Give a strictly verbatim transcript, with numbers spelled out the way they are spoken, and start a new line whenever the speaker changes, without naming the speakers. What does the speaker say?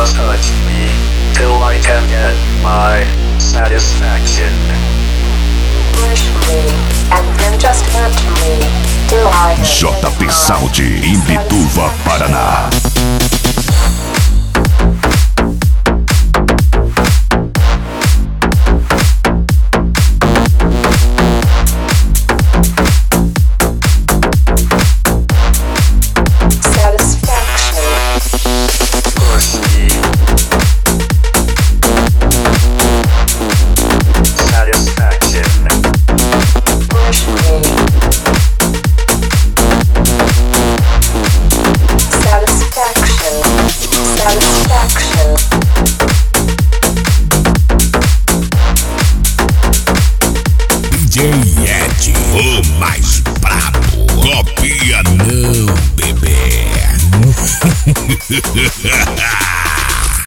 Just touch me till I can get my satisfaction.
Push me and then just hurt me till I can
J P
get
Sound,
my
Imbituva, Paraná. D J Ed, o mais brabo. Copia não, bebê.